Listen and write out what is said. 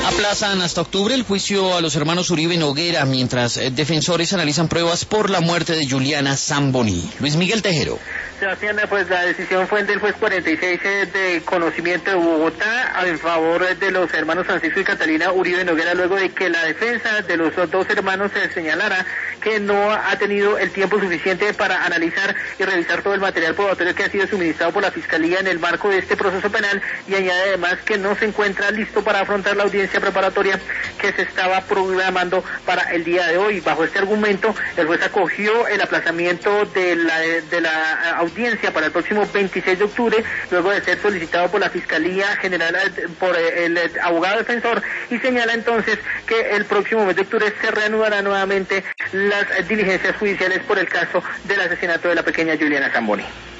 Aplazan hasta octubre el juicio a los hermanos Uribe Noguera mientras defensores analizan pruebas por la muerte de Juliana Zamboni. Luis Miguel Tejero. Sebastián, pues la decisión fue del juez 46 de conocimiento de Bogotá en favor de los hermanos Francisco y Catalina Uribe Noguera, luego de que la defensa de los dos hermanos se señalara que no ha tenido el tiempo suficiente para analizar y revisar todo el material probatorio que ha sido suministrado por la Fiscalía en el marco de este proceso penal, y añade además que no se encuentra listo para afrontar la audiencia preparatoria que se estaba programando para el día de hoy. Bajo este argumento, el juez acogió el aplazamiento de la audiencia para el próximo 26 de octubre, luego de ser solicitado por la Fiscalía General, por el abogado defensor, y señala entonces que el próximo mes de octubre se reanudará nuevamente las diligencias judiciales por el caso del asesinato de la pequeña Juliana Zamboni.